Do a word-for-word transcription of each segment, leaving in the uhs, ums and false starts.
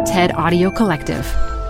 TED Audio Collective.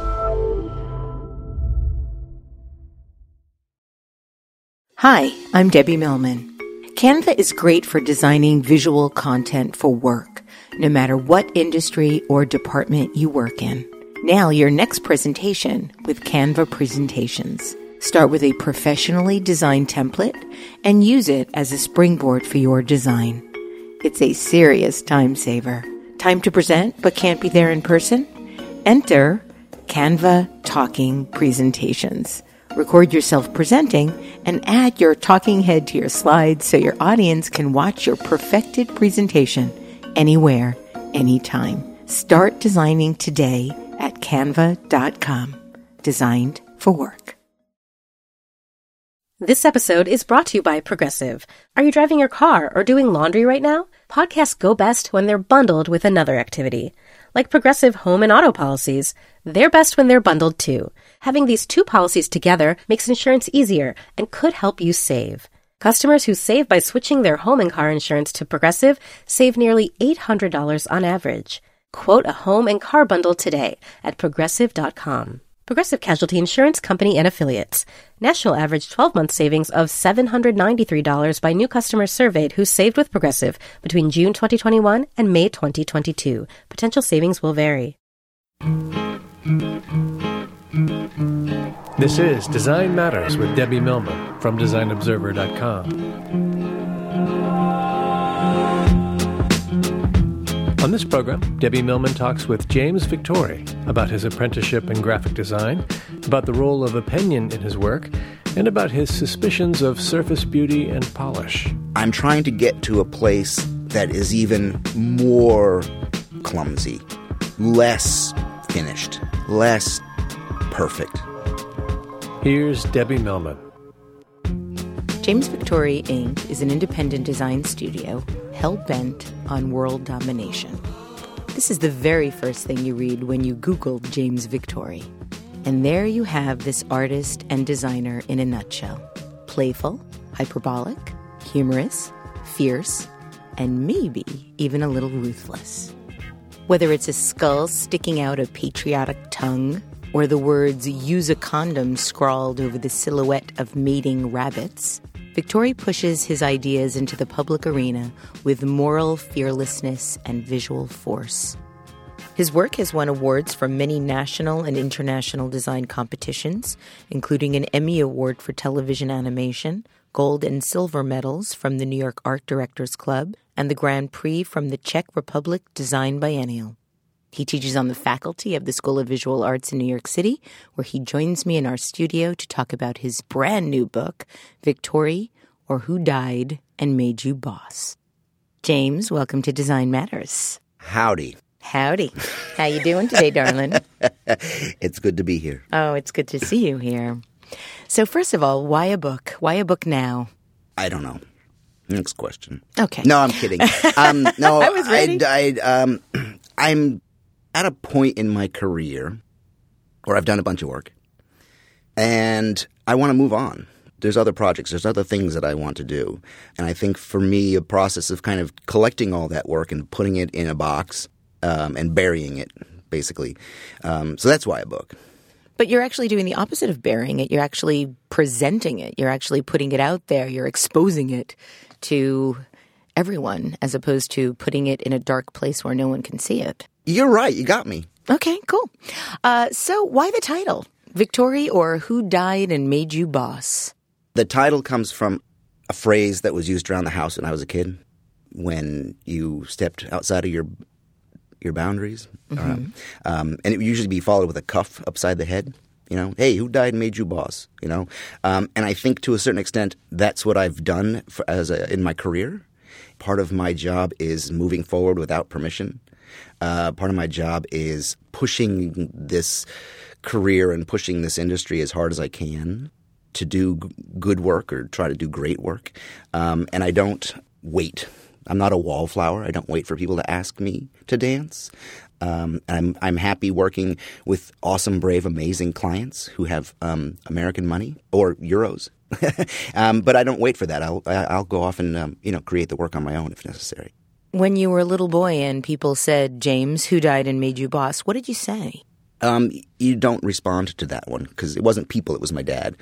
Hi, I'm Debbie Millman. Canva is great for designing visual content for work, no matter what industry or department you work in. Now, your next presentation with Canva Presentations. Start with a professionally designed template and use it as a springboard for your design. It's a serious time saver. Time to present but can't be there in person? Enter Canva Talking Presentations. Record yourself presenting and add your talking head to your slides so your audience can watch your perfected presentation anywhere, anytime. Start designing today at canva dot com. Designed for work. This episode is brought to you by Progressive. Are you driving your car or doing laundry right now? Podcasts go best when they're bundled with another activity. Like Progressive home and auto policies, they're best when they're bundled too. Having these two policies together makes insurance easier and could help you save. Customers who save by switching their home and car insurance to Progressive save nearly eight hundred dollars on average. Quote a home and car bundle today at progressive dot com. Progressive Casualty Insurance Company and Affiliates. National average twelve-month savings of seven hundred ninety-three dollars by new customers surveyed who saved with Progressive between June twenty twenty-one and May twenty twenty-two. Potential savings will vary. This is Design Matters with Debbie Millman from design observer dot com. On this program, Debbie Millman talks with James Victori about his apprenticeship in graphic design, about the role of opinion in his work, and about his suspicions of surface beauty and polish. I'm trying to get to a place that is even more clumsy, less finished, less perfect. Here's Debbie Millman. James Victori, Incorporated is an independent design studio hell-bent on world domination. This is the very first thing you read when you Google James Victori. And there you have this artist and designer in a nutshell. Playful, hyperbolic, humorous, fierce, and maybe even a little ruthless. Whether it's a skull sticking out a patriotic tongue, or the words "use a condom" scrawled over the silhouette of mating rabbits, Victori pushes his ideas into the public arena with moral fearlessness and visual force. His work has won awards from many national and international design competitions, including an Emmy Award for television animation, gold and silver medals from the New York Art Directors Club, and the Grand Prix from the Czech Republic Design Biennial. He teaches on the faculty of the School of Visual Arts in New York City, where he joins me in our studio to talk about his brand new book, Victori, or Who Died and Made You Boss. James, welcome to Design Matters. Howdy. Howdy. How you doing today, darling? It's good to be here. Oh, it's good to see you here. So first of all, why a book? Why a book now? I don't know. Next question. Okay. No, I'm kidding. Um, no, I was ready. I, I, um, I'm at a point in my career where I've done a bunch of work, and I want to move on. There's other projects. There's other things that I want to do. And I think for me, a process of kind of collecting all that work and putting it in a box um, and burying it, basically. Um, so that's why a book. But you're actually doing the opposite of burying it. You're actually presenting it. You're actually putting it out there. You're exposing it to everyone as opposed to putting it in a dark place where no one can see it. You're right. You got me. Okay, cool. Uh, so why the title? Victori, or Who Died and Made You Boss? The title comes from a phrase that was used around the house when I was a kid, when you stepped outside of your your boundaries. Mm-hmm. Um, um, and it would usually be followed with a cuff upside the head. You know, hey, who died and made you boss? You know, um, and I think to a certain extent that's what I've done for, as a, in my career. Part of my job is moving forward without permission. Uh, part of my job is pushing this career and pushing this industry as hard as I can to do g- good work or try to do great work. Um, and I don't wait. I'm not a wallflower. I don't wait for people to ask me to dance. Um, I'm I'm happy working with awesome, brave, amazing clients who have um, American money or euros. um, but I don't wait for that. I'll I'll go off and um, you know create the work on my own if necessary. When you were a little boy and people said, James, who died and made you boss, what did you say? Um, you don't respond to that one because it wasn't people, it was my dad.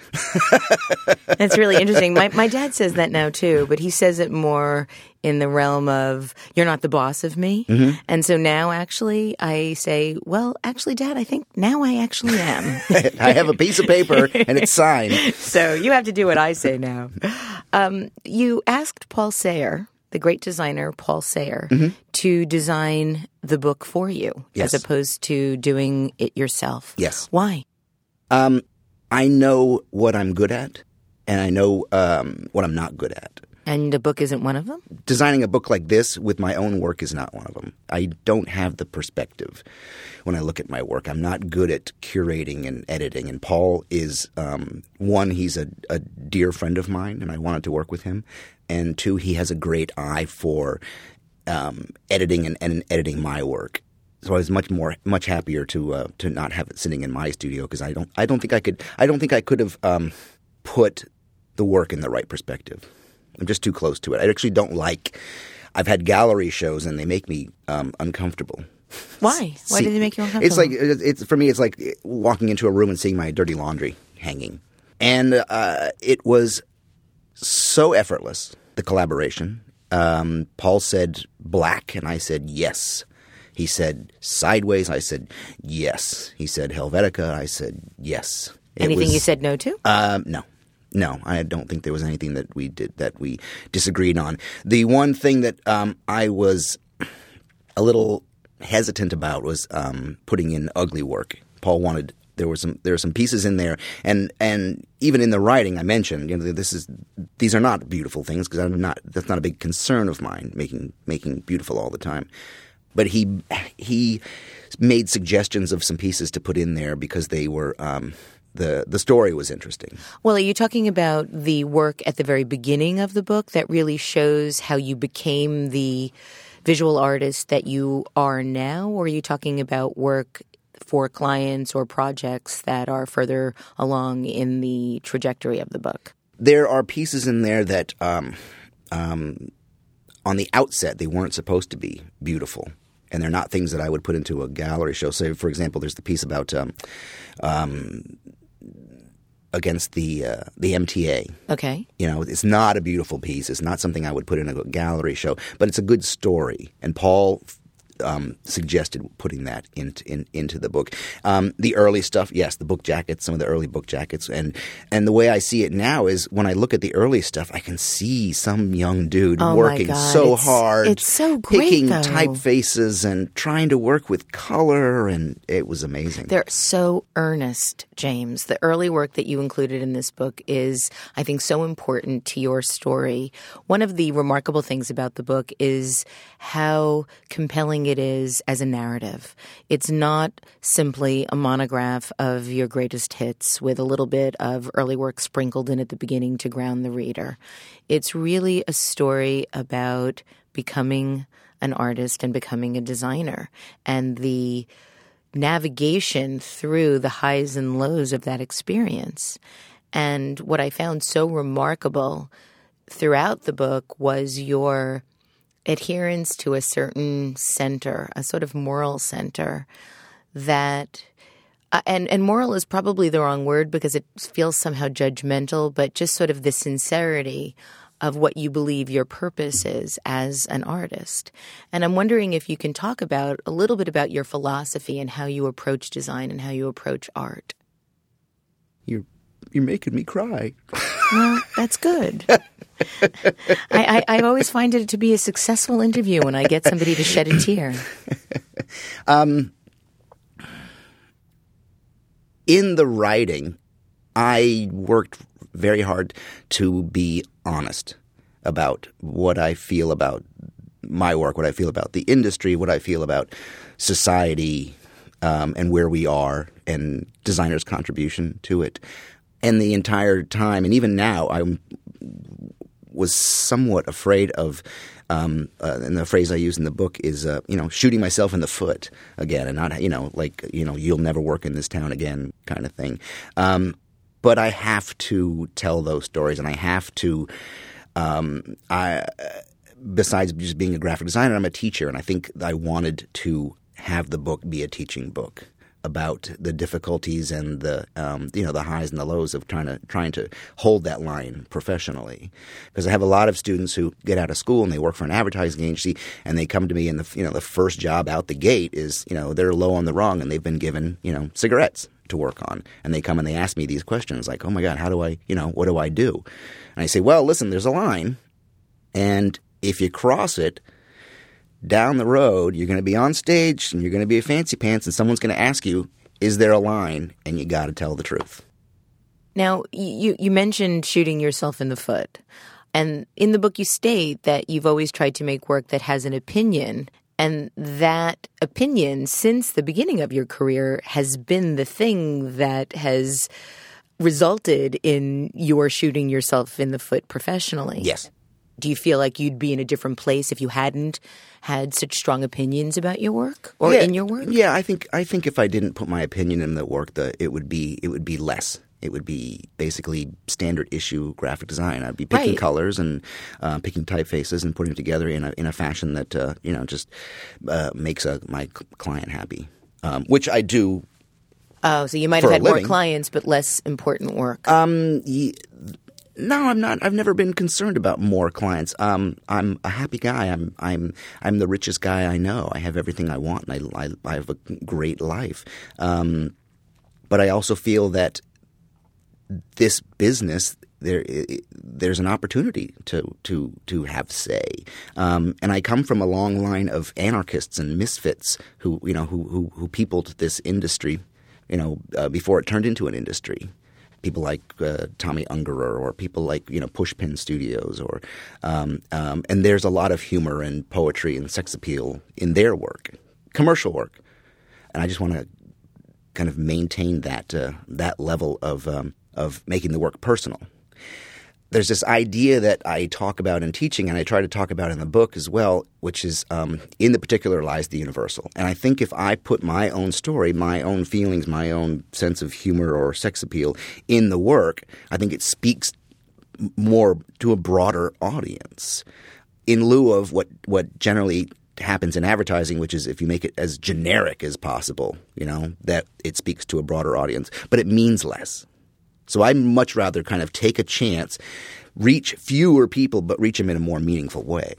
That's really interesting. My my dad says that now too, but he says it more in the realm of, you're not the boss of me. Mm-hmm. And so now actually I say, well, actually, Dad, I think now I actually am. I have a piece of paper and it's signed. So you have to do what I say now. Um, you asked Paul Sayer, the great designer Paul Sayer, mm-hmm. to design the book for you, yes. as opposed to doing it yourself. Yes. Why? Um, I know what I'm good at, and I know um, what I'm not good at. And a book isn't one of them? Designing a book like this with my own work is not one of them. I don't have the perspective when I look at my work. I'm not good at curating and editing. And Paul is, um, one, he's a, a dear friend of mine, and I wanted to work with him. And two, he has a great eye for um, editing and, and editing my work. So I was much more, much happier to uh, to not have it sitting in my studio because I don't, I don't think I could, I don't think I could have um, put the work in the right perspective. I'm just too close to it. I actually don't like – I've had gallery shows and they make me um, uncomfortable. Why? Why See, do they make you uncomfortable? It's like it's for me it's like walking into a room and seeing my dirty laundry hanging. And uh, it was so effortless, the collaboration. Um, Paul said black and I said yes. He said sideways. I said yes. He said Helvetica. I said yes. It Anything was, you said no to? Um, no. No, I don't think there was anything that we did that we disagreed on. The one thing that um, I was a little hesitant about was um, putting in ugly work. Paul wanted there were some there were some pieces in there, and and even in the writing I mentioned, you know, this is these are not beautiful things because I'm not that's not a big concern of mine making making beautiful all the time. But he he made suggestions of some pieces to put in there because they were. Um, The the story was interesting. Well, are you talking about the work at the very beginning of the book that really shows how you became the visual artist that you are now? Or are you talking about work for clients or projects that are further along in the trajectory of the book? There are pieces in there that um, um, on the outset they weren't supposed to be beautiful. And they're not things that I would put into a gallery show. So, for example, there's the piece about um, um, against the uh, the M T A. Okay. You know, it's not a beautiful piece. It's not something I would put in a gallery show, but it's a good story. And Paul um, suggested putting that into in, into the book. Um, the early stuff, yes, the book jackets, some of the early book jackets, and and the way I see it now is when I look at the early stuff, I can see some young dude oh working my God. so it's, hard, it's so great, picking though. typefaces and trying to work with color, and it was amazing. They're so earnest, James. The early work that you included in this book is, I think, so important to your story. One of the remarkable things about the book is how compelling it is as a narrative. It's not simply a monograph of your greatest hits with a little bit of early work sprinkled in at the beginning to ground the reader. It's really a story about becoming an artist and becoming a designer and the navigation through the highs and lows of that experience. And what I found so remarkable throughout the book was your adherence to a certain center, a sort of moral center that uh, and, and moral is probably the wrong word because it feels somehow judgmental, but just sort of the sincerity of what you believe your purpose is as an artist. And I'm wondering if you can talk about a little bit about your philosophy and how you approach design and how you approach art. You're you're making me cry. Well, that's good. I, I, I always find it to be a successful interview when I get somebody to shed a tear. Um, in the writing, I worked very hard to be honest about what I feel about my work, what I feel about the industry, what I feel about society, um, and where we are, and designers' contribution to it. And the entire time, and even now, I was somewhat afraid of, um, uh, and the phrase I use in the book is, uh, you know, shooting myself in the foot again, and not, you know, like, you know, you'll never work in this town again kind of thing. Um, but I have to tell those stories, and I have to, um, I besides just being a graphic designer, I'm a teacher, and I think I wanted to have the book be a teaching book about the difficulties and the um, you know the highs and the lows of trying to trying to hold that line professionally. Because I have a lot of students who get out of school and they work for an advertising agency, and they come to me, and the you know the first job out the gate is you know they're low on the rung and they've been given you know cigarettes to work on, and they come and they ask me these questions like, oh my God, how do I you know what do I do? And I say, well, listen, there's a line, and if you cross it, down the road, you're going to be on stage and you're going to be a fancy pants, and someone's going to ask you, is there a line? And you got to tell the truth. Now, you, you mentioned shooting yourself in the foot. And in the book, you state that you've always tried to make work that has an opinion. And that opinion, since the beginning of your career, has been the thing that has resulted in your shooting yourself in the foot professionally. Yes. Do you feel like you'd be in a different place if you hadn't had such strong opinions about your work or yeah, in your work? Yeah, I think I think if I didn't put my opinion in the work, the it would be it would be less. It would be basically standard issue graphic design. I'd be picking Right. colors and uh, picking typefaces and putting it together in a in a fashion that uh, you know just uh, makes a, my client happy, um, which I do. Oh, so you might For have a had more living. clients but less important work. Um, y- no, I'm not. I've never been concerned about more clients. Um, I'm a happy guy. I'm I'm I'm the richest guy I know. I have everything I want, and I I, I have a great life. Um, but I also feel that this business, there there's an opportunity to to to have say. Um, and I come from a long line of anarchists and misfits who you know who who, who peopled this industry, you know, uh, before it turned into an industry. People like uh, Tommy Ungerer, or people like you know Pushpin Studios, or um, um, and there's a lot of humor and poetry and sex appeal in their work, commercial work, and I just want to kind of maintain that uh, that level of um, of making the work personal. There's this idea that I talk about in teaching, and I try to talk about in the book as well, which is um, in the particular lies the universal. And I think if I put my own story, my own feelings, my own sense of humor or sex appeal in the work, I think it speaks more to a broader audience in lieu of what, what generally happens in advertising, which is if you make it as generic as possible, you know, that it speaks to a broader audience, but it means less. So I'd much rather kind of take a chance, reach fewer people, but reach them in a more meaningful way.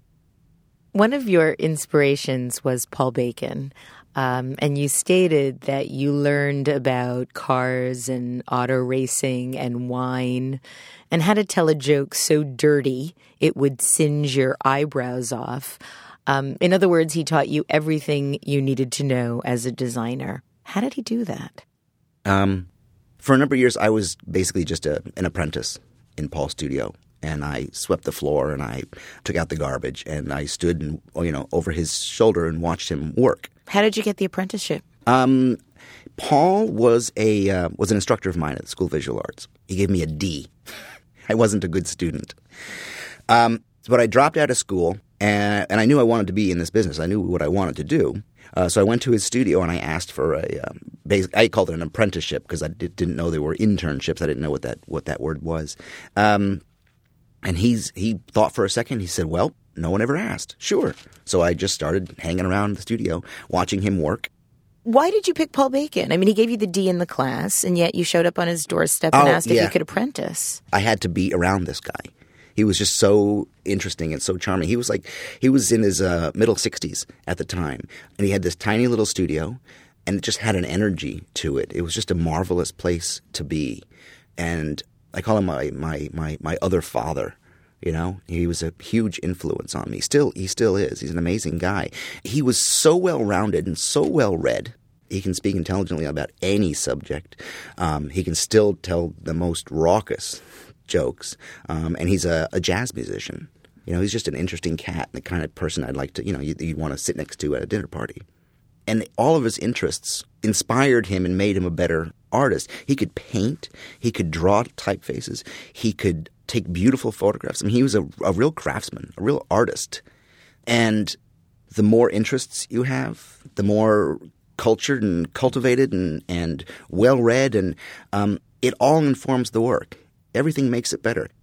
One of your inspirations was Paul Bacon, um, and you stated that you learned about cars and auto racing and wine and how to tell a joke so dirty it would singe your eyebrows off. Um, in other words, he taught you everything you needed to know as a designer. How did he do that? Um. For a number of years, I was basically just a, an apprentice in Paul's studio, and I swept the floor, and I took out the garbage, and I stood, and, you know, over his shoulder and watched him work. How did you get the apprenticeship? Um, Paul was a uh, was an instructor of mine at the School of Visual Arts. He gave me a D. I wasn't a good student, um, but I dropped out of school, and, and I knew I wanted to be in this business. I knew what I wanted to do. Uh, so I went to his studio and I asked for a um, – I called it an apprenticeship because I did, didn't know there were internships. I didn't know what that what that word was. Um, and he's he thought for a second. He said, well, no one ever asked. Sure. So I just started hanging around the studio, watching him work. Why did you pick Paul Bacon? I mean, he gave you the D in the class, and yet you showed up on his doorstep and oh, asked if yeah. you could apprentice. I had to be around this guy. He was just so interesting and so charming. He was like, he was in his uh, middle sixties at the time, and he had this tiny little studio, and it just had an energy to it. It was just a marvelous place to be, and I call him my my my my other father. You know, he was a huge influence on me. Still, he still is. He's an amazing guy. He was so well rounded and so well read. He can speak intelligently about any subject. Um, he can still tell the most raucous jokes, um, and he's a, a jazz musician. You know, he's just an interesting cat, the kind of person I'd like to, you know, you, you'd want to sit next to at a dinner party. And all of his interests inspired him and made him a better artist. He could paint. He could draw typefaces. He could take beautiful photographs. I mean, he was a, a real craftsman, a real artist. And the more interests you have, the more cultured and cultivated and, and well-read, and um, it all informs the work. Everything makes it better.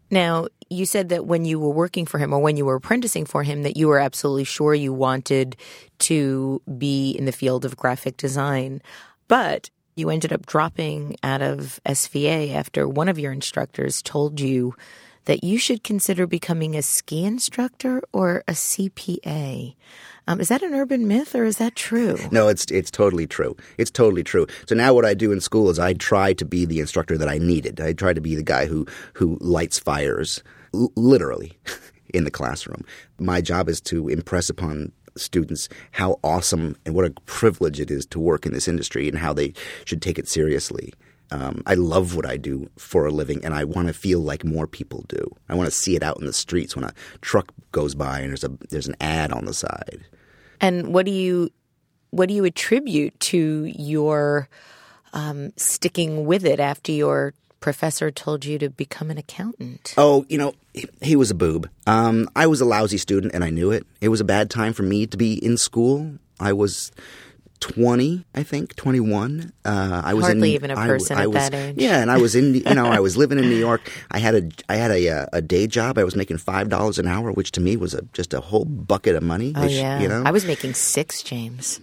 Now, you said that when you were working for him or when you were apprenticing for him that you were absolutely sure you wanted to be in the field of graphic design, but you ended up dropping out of S V A after one of your instructors told you that you should consider becoming a ski instructor or a C P A. Um, is that an urban myth or is that true? No, it's it's totally true. It's totally true. So now what I do in school is I try to be the instructor that I needed. I try to be the guy who, who lights fires, l- literally, in the classroom. My job is to impress upon students how awesome and what a privilege it is to work in this industry and how they should take it seriously. Um, I love what I do for a living, and I want to feel like more people do. I want to see it out in the streets when a truck goes by and there's a there's an ad on the side. And what do you what do you attribute to your um, sticking with it after your professor told you to become an accountant? Oh, you know, he, he was a boob. Um, I was a lousy student, and I knew it. It was a bad time for me to be in school. I was twenty, I think, twenty-one. Uh, I was hardly in, even a I, person I at was, that age. Yeah, and I was in, you know, I was living in New York. I had a, I had a, a day job. I was making five dollars an hour, which to me was a, just a whole bucket of money. Oh yeah, you know? I was making six, James.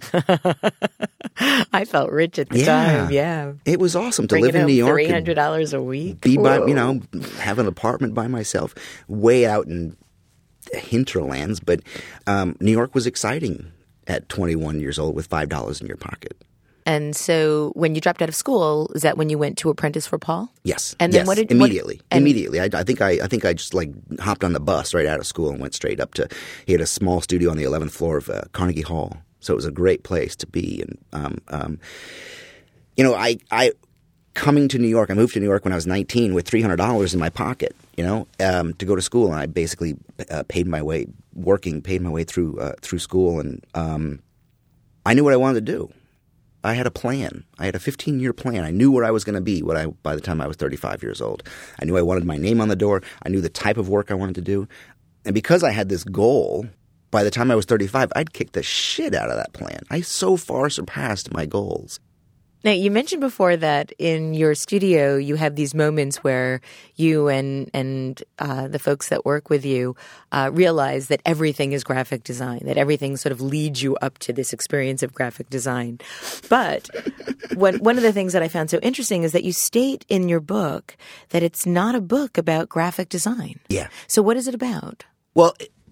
I felt rich at the yeah. time. Yeah, it was awesome to Bringing live in New York. Three hundred dollars a week. Be by, Whoa. you know, have an apartment by myself, way out in the hinterlands. But um, New York was exciting at twenty-one years old with five dollars in your pocket. And so when you dropped out of school, is that when you went to apprentice for Paul? Yes. And then yes. what did immediately? What, and, immediately. I, I think I, I think I just like hopped on the bus right out of school and went straight up to. He had a small studio on the eleventh floor of uh, Carnegie Hall, so it was a great place to be. And um, um, you know, I, I coming to New York. I moved to New York when I was nineteen with three hundred dollars in my pocket. You know, um, to go to school, and I basically uh, paid my way working, paid my way through uh, through school, and um, I knew what I wanted to do. I had a plan. I had a fifteen-year plan. I knew where I was going to be when I, by the time I was thirty-five years old. I knew I wanted my name on the door. I knew the type of work I wanted to do. And because I had this goal, by the time I was thirty-five, I'd kicked the shit out of that plan. I so far surpassed my goals. Now, you mentioned before that in your studio you have these moments where you and and uh, the folks that work with you uh, realize that everything is graphic design, that everything sort of leads you up to this experience of graphic design. But one, one of the things that I found so interesting is that you state in your book that it's not a book about graphic design. Yeah. So what is it about? Well,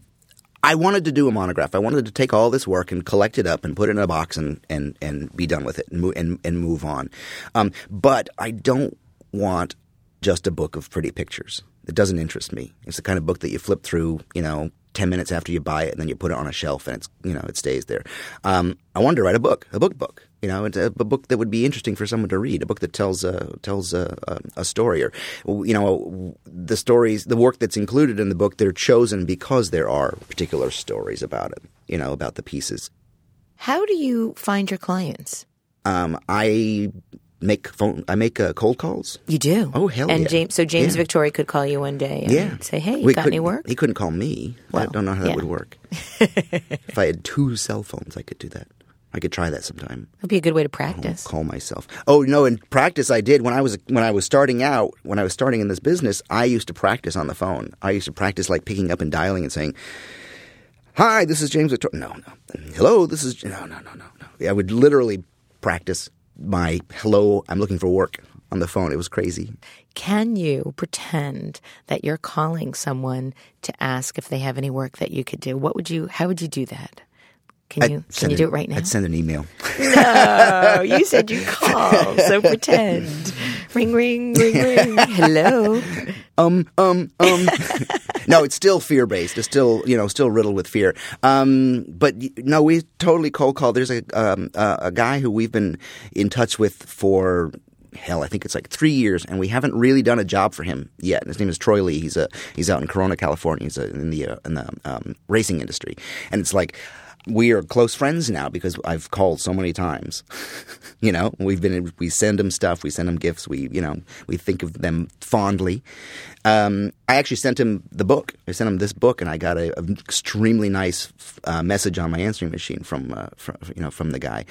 I wanted to do a monograph. I wanted to take all this work and collect it up and put it in a box and, and, and be done with it and move, and, and move on. Um, but I don't want just a book of pretty pictures. It doesn't interest me. It's the kind of book that you flip through, you know, ten minutes after you buy it and then you put it on a shelf and it's, you know, it stays there. Um, I wanted to write a book, a book book. You know, it's a, a book that would be interesting for someone to read, a book that tells uh, tells a, a, a story, or you know, the stories, the work that's included in the book, they're chosen because there are particular stories about it. You know, about the pieces. How do you find your clients? Um, I make phone. I make uh, cold calls. You do? Oh hell and yeah! James, so James yeah. Victoria could call you one day and yeah. say, "Hey, you we got any work?" He couldn't call me. Well, I don't know how that yeah. would work. If I had two cell phones, I could do that. I could try that sometime. That'd be a good way to practice. I'll call myself. Oh no! In practice, I did when I was when I was starting out. When I was starting in this business, I used to practice on the phone. I used to practice like picking up and dialing and saying, "Hi, this is James Victoria." No, no. Hello, this is no, no, no, no, no. I would literally practice my hello. I'm looking for work on the phone. It was crazy. Can you pretend that you're calling someone to ask if they have any work that you could do? What would you? How would you do that? Can you can you do it right now? I'd send an email. No, you said you call, so pretend. Ring, ring, ring, ring. Hello. Um, um, um. No, it's still fear-based. It's still, you know, still riddled with fear. Um, but no, we totally cold call. There's a um, a, a guy who we've been in touch with for hell, I think it's like three years, and we haven't really done a job for him yet. And his name is Troy Lee. He's a he's out in Corona, California. He's a, in the uh, in the um, racing industry, and it's like. We are close friends now because I've called so many times. You know, we've been we send them stuff, we send them gifts, we you know we think of them fondly. Um, I actually sent him the book. I sent him this book, and I got a, an extremely nice uh, message on my answering machine from, uh, from you know from the guy.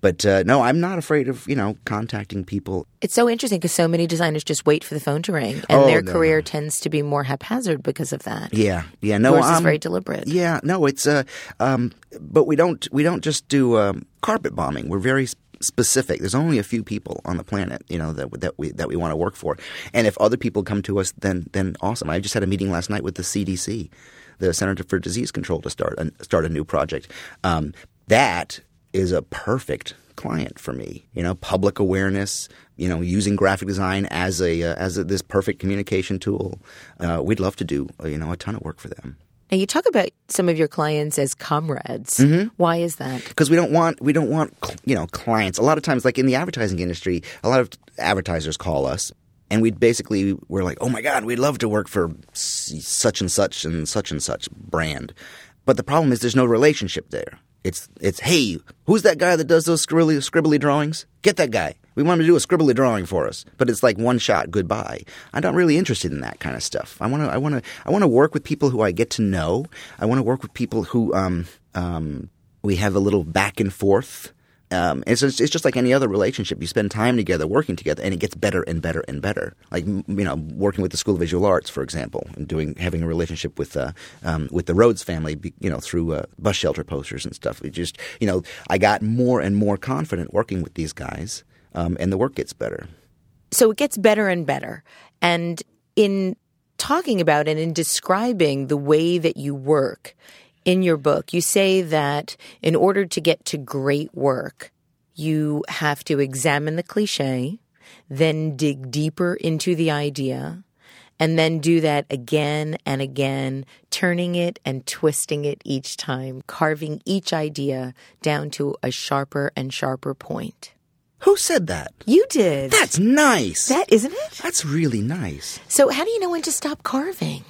But uh, no, I'm not afraid of, you know, contacting people. It's so interesting because so many designers just wait for the phone to ring, and Oh, their no, career no. tends to be more haphazard because of that. Yeah, yeah, no, Yours is um, very deliberate. Yeah, no, it's uh, um, but we don't we don't just do um, carpet bombing. We're very s- specific. There's only a few people on the planet, you know, that that we that we want to work for. And if other people come to us, then then awesome. I just had a meeting last night with the C D C, the Center for Disease Control, to start a, start a new project. Um, that is a perfect client for me. You know, public awareness. You know, using graphic design as a uh, as a, this perfect communication tool. Uh, we'd love to do uh, you know a ton of work for them. Now, you talk about some of your clients as comrades. Mm-hmm. Why is that? Because we don't want we don't want you know clients. A lot of times, like in the advertising industry, a lot of advertisers call us, and we basically we're like, oh my God, we'd love to work for such and such and such and such brand. But the problem is there's no relationship there. It's it's hey, who's that guy that does those scribbly scribbly drawings? Get that guy. We want him to do a scribbly drawing for us. But it's like one shot, goodbye. I'm not really interested in that kind of stuff. I want to I want to I want to work with people who I get to know. I want to work with people who um um we have a little back and forth. Um, it's just, it's just like any other relationship. You spend time together, working together, and it gets better and better and better. Like you know, working with the School of Visual Arts, for example, and doing having a relationship with uh, um, with the Rhodes family, you know, through uh, bus shelter posters and stuff. It just you know, I got more and more confident working with these guys, um, and the work gets better. So it gets better and better. And in talking about and in describing the way that you work, in your book, you say that in order to get to great work, you have to examine the cliche, then dig deeper into the idea, and then do that again and again, turning it and twisting it each time, carving each idea down to a sharper and sharper point. Who said that? You did. That's nice. That, isn't it? That's really nice. So how do you know when to stop carving?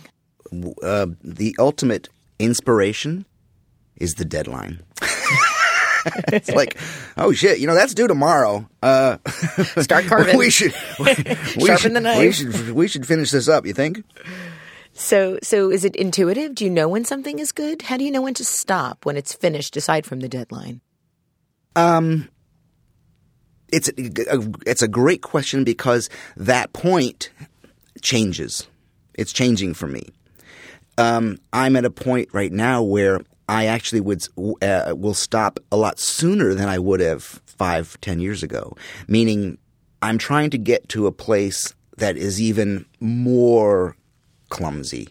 Uh, the ultimate inspiration is the deadline. It's like, oh shit, you know that's due tomorrow. Uh, Start carving. we should we, we Sharpen should, the knife. We should we should finish this up. You think? So, so is it intuitive? Do you know when something is good? How do you know when to stop when it's finished, aside from the deadline? Um, it's a, a, it's a great question because that point changes. It's changing for me. Um, I'm at a point right now where I actually would uh, will stop a lot sooner than I would have five, ten years ago. Meaning, I'm trying to get to a place that is even more clumsy,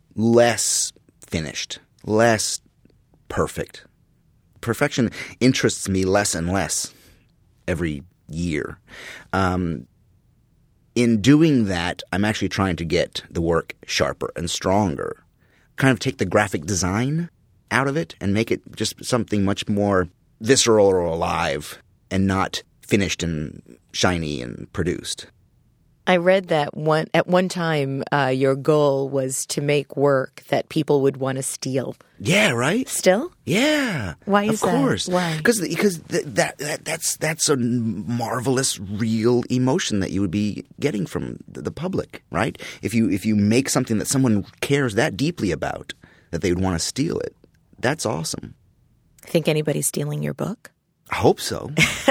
less finished, less perfect. Perfection interests me less and less every year. Um, in doing that, I'm actually trying to get the work sharper and stronger. Kind of take the graphic design out of it and make it just something much more visceral or alive and not finished and shiny and produced. I read that one at one time uh, your goal was to make work that people would want to steal. Yeah, right? Still? Yeah. Why is of that? course. Why? Because because th- that, that that's that's a marvelous real emotion that you would be getting from the public, right? If you if you make something that someone cares that deeply about that they would want to steal it, that's awesome. Think anybody's stealing your book? I hope so.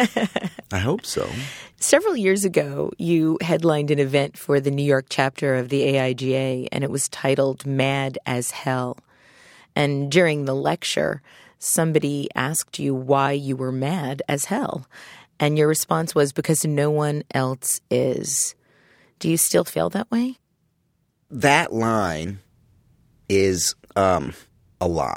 I hope so. Several years ago, you headlined an event for the New York chapter of the A I G A, and it was titled Mad as Hell. And during the lecture, somebody asked you why you were mad as hell. And your response was, because no one else is. Do you still feel that way? That line is um, a lie.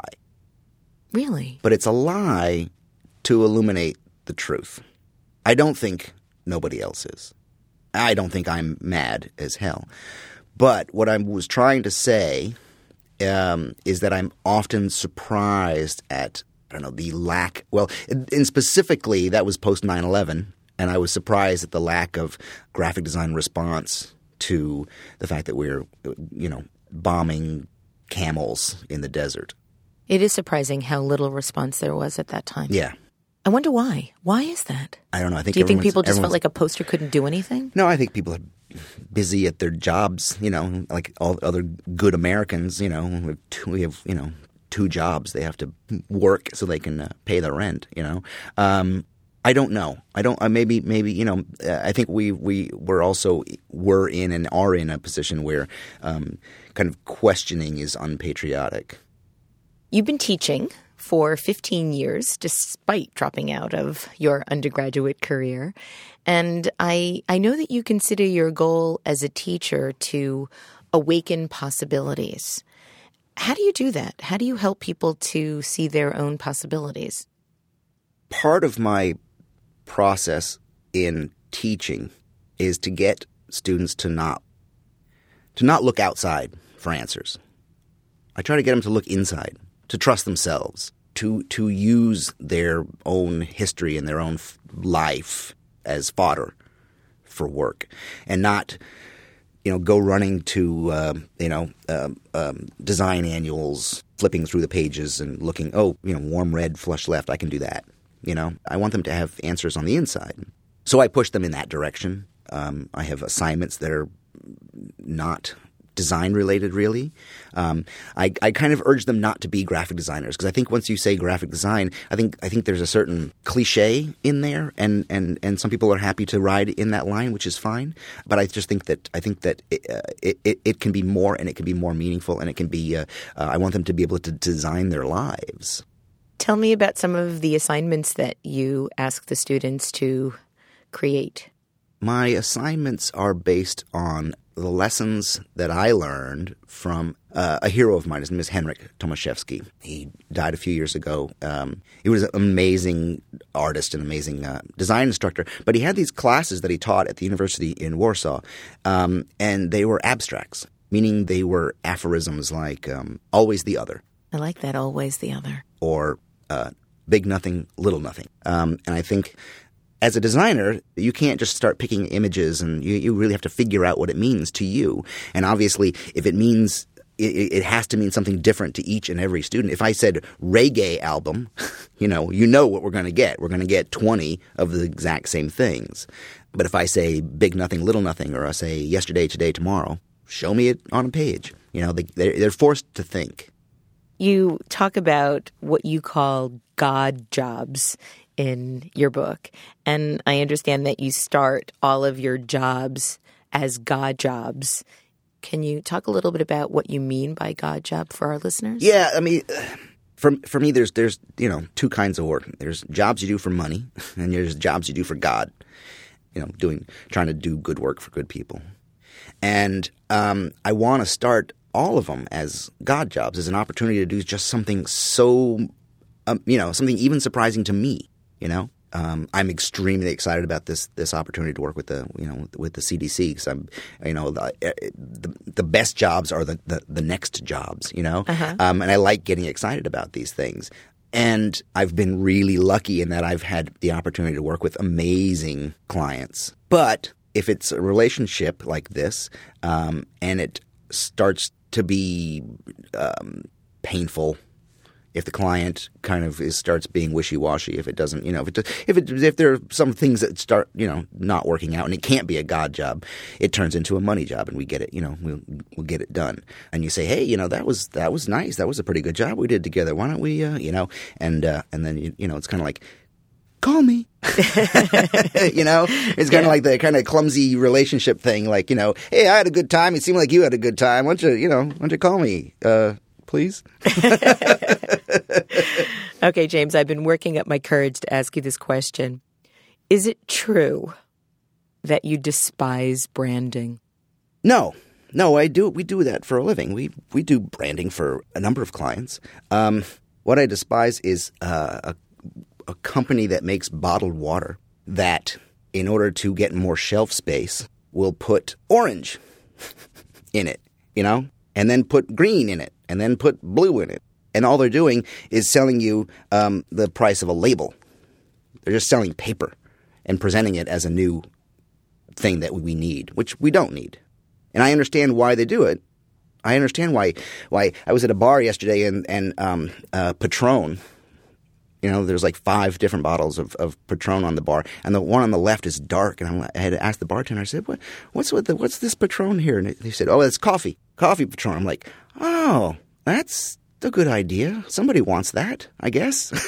Really? But it's a lie to illuminate the truth. I don't think nobody else is. I don't think I'm mad as hell. But what I was trying to say um, is that I'm often surprised at, I don't know, the lack – well, and specifically that was post nine eleven, and I was surprised at the lack of graphic design response to the fact that we're, you know, bombing camels in the desert. It is surprising how little response there was at that time. Yeah. I wonder why. Why is that? I don't know. I think Do you think everyone's- people just felt everyone's- like a poster couldn't do anything? No, I think people are busy at their jobs, you know, like all other good Americans, you know. We have, two, we have you know, two jobs. They have to work so they can uh, pay their rent, you know. Um, I don't know. I don't. Uh, maybe. Maybe. You know. Uh, I think we we were also were in and are in a position where um, kind of questioning is unpatriotic. You've been teaching for fifteen years, despite dropping out of your undergraduate career, and I I know that you consider your goal as a teacher to awaken possibilities. How do you do that? How do you help people to see their own possibilities? Part of my process in teaching is to get students to not to not look outside for answers. I try to get them to look inside, to trust themselves, to to use their own history and their own f- life as fodder for work, and not, you know, go running to uh, you know um, um, design annuals, flipping through the pages and looking. Oh, you know, warm red, flush left. I can do that. You know, I want them to have answers on the inside. So I push them in that direction. Um, I have assignments that are not design related, really. Um, I, I kind of urge them not to be graphic designers, because I think once you say graphic design, I think I think there's a certain cliche in there, and, and, and some people are happy to ride in that line, which is fine. But I just think that I think that it, uh, it, it, it can be more, and it can be more meaningful, and it can be. Uh, uh, I want them to be able to design their lives. Tell me about some of the assignments that you ask the students to create. My assignments are based on the lessons that I learned from uh, a hero of mine. His name is Henryk Tomaszewski. He died a few years ago. Um, he was an amazing artist, an amazing uh, design instructor. But he had these classes that he taught at the university in Warsaw, um, and they were abstracts, meaning they were aphorisms like um, always the other. I like that, always the other. Or uh, big nothing, little nothing. Um, and I think as a designer, you can't just start picking images, and you, you really have to figure out what it means to you. And obviously, if it means it, it has to mean something different to each and every student. If I said reggae album, you know, you know what we're going to get. We're going to get twenty of the exact same things. But if I say big nothing, little nothing, or I say yesterday, today, tomorrow, show me it on a page. You know, they, they're, they're forced to think. You talk about what you call God jobs in your book, and I understand that you start all of your jobs as God jobs. Can you talk a little bit about what you mean by God job for our listeners? Yeah, I mean, for for me, there's there's you know two kinds of work. There's jobs you do for money, and there's jobs you do for God. You know, doing trying to do good work for good people, and um, I want to start all of them as God jobs, as an opportunity to do just something so, um, you know, something even surprising to me. You know, um, I'm extremely excited about this this opportunity to work with the you know with the C D C, because I'm you know the, the the best jobs are the the, the next jobs. You know, uh-huh. um, and I like getting excited about these things. And I've been really lucky in that I've had the opportunity to work with amazing clients. But if it's a relationship like this, um, and it starts to be um, painful, if the client kind of is, starts being wishy-washy, if it doesn't, you know, if it, if it, if there are some things that start, you know, not working out, and it can't be a God job, it turns into a money job, and we get it, you know, we'll we'll get it done. And you say, hey, you know, that was that was nice, that was a pretty good job we did together. Why don't we, uh, you know, and uh, and then you, you know, it's kind of like, call me. You know, it's kind of yeah. like the kind of clumsy relationship thing. Like, you know, hey, I had a good time. It seemed like you had a good time. Why don't you, you know, why don't you call me, uh, please? Okay, James, I've been working up my courage to ask you this question. Is it true that you despise branding? No. No, I do. We do that for a living. We we do branding for a number of clients. Um, what I despise is uh, a a company that makes bottled water that, in order to get more shelf space, will put orange in it, you know, and then put green in it, and then put blue in it. And all they're doing is selling you um, the price of a label. They're just selling paper and presenting it as a new thing that we need, which we don't need. And I understand why they do it. I understand why. Why I was at a bar yesterday, and, and um, uh, Patron, you know, there's like five different bottles of, of Patron on the bar, and the one on the left is dark. And I'm, I had to ask the bartender. I said, "What? What's with the, what's this Patron here?" And he said, "Oh, it's coffee, coffee Patron." I'm like, "Oh, that's a good idea. Somebody wants that, I guess."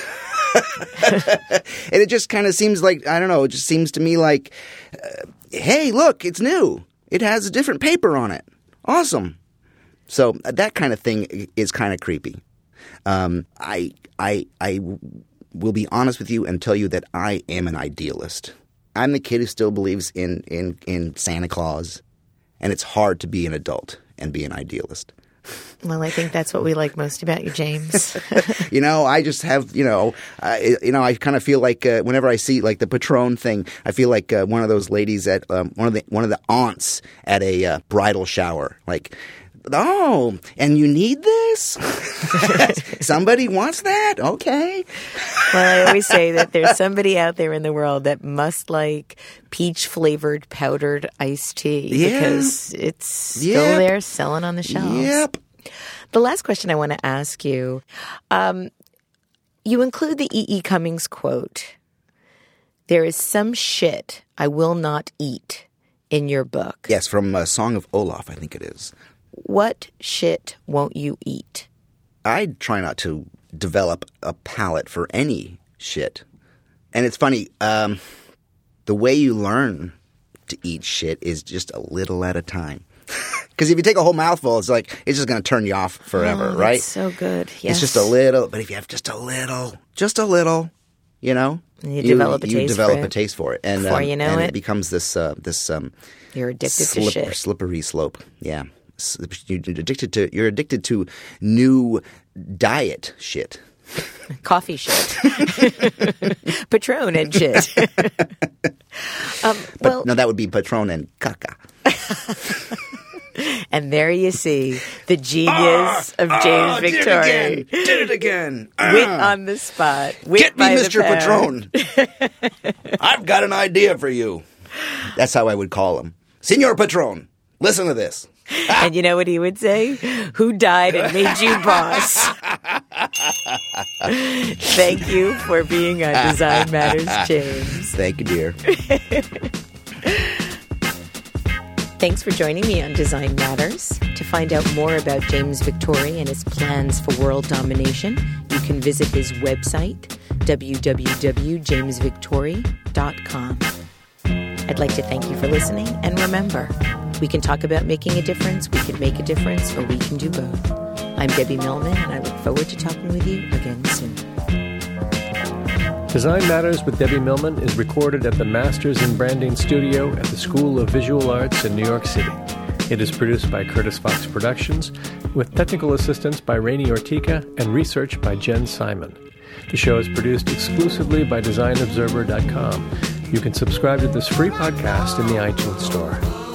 And it just kind of seems like, I don't know, it just seems to me like, uh, hey, look, it's new. It has a different paper on it. Awesome. So uh, that kind of thing is kind of creepy. Um, I, I, I will be honest with you and tell you that I am an idealist. I'm the kid who still believes in, in, in Santa Claus, and it's hard to be an adult and be an idealist. Well, I think that's what we like most about you, James. You know, I just have, you know, I, you know, I kind of feel like uh, whenever I see like the Patron thing, I feel like uh, one of those ladies at um, one of the one of the aunts at a uh, bridal shower, like. Oh, and you need this? Somebody wants that? Okay. Well, I always say that there's somebody out there in the world that must like peach-flavored powdered iced tea Yeah. because it's still Yep. there selling on the shelves. Yep. The last question I want to ask you, um, you include the E E. Cummings quote, "There is some shit I will not eat," in your book. Yes, from uh, Song of Olaf, I think it is. What shit won't you eat? I try not to develop a palate for any shit. And it's funny, um, the way you learn to eat shit is just a little at a time. Because if you take a whole mouthful, it's like, it's just going to turn you off forever, Oh, right? that's so good. Yes. It's just a little, but if you have just a little, just a little, you know, You develop a you taste develop for a it. taste for it, and Before um, you know and it. it becomes this uh, this um, You're addicted slip- to shit. slippery slope. Yeah, S- you're addicted to you're addicted to new diet shit. Coffee shit. Patron and shit. um, But well, no, that would be Patron and caca. and there you see the genius of James Victoria. Did it again! Did it again! Wit Ah. on the spot. Wit Get me, by the Mister pound. Patron. I've got an idea for you. That's how I would call him. Senor Patron, listen to this. And you know what he would say? Who died and made you boss? Thank you for being on Design Matters, James. Thank you, dear. Thanks for joining me on Design Matters. To find out more about James Victoria and his plans for world domination, you can visit his website, w w w dot james victoria dot com. I'd like to thank you for listening, and remember, we can talk about making a difference, we can make a difference, or we can do both. I'm Debbie Millman, and I look forward to talking with you again soon. Design Matters with Debbie Millman is recorded at the Masters in Branding Studio at the School of Visual Arts in New York City. It is produced by Curtis Fox Productions, with technical assistance by Rainey Ortica and research by Jen Simon. The show is produced exclusively by design observer dot com. You can subscribe to this free podcast in the iTunes Store.